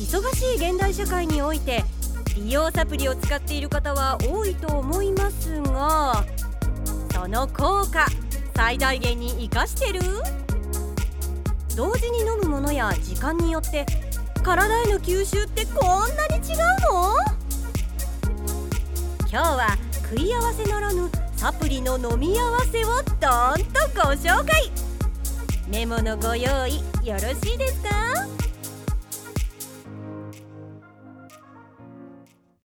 忙しい現代社会において美容サプリを使っている方は多いと思いますが、その効果最大限に活かしてる？同時に飲むものや時間によって体への吸収ってこんなに違うの？今日は食い合わせならぬサプリの飲み合わせをどーんとご紹介。メモのご用意よろしいですか？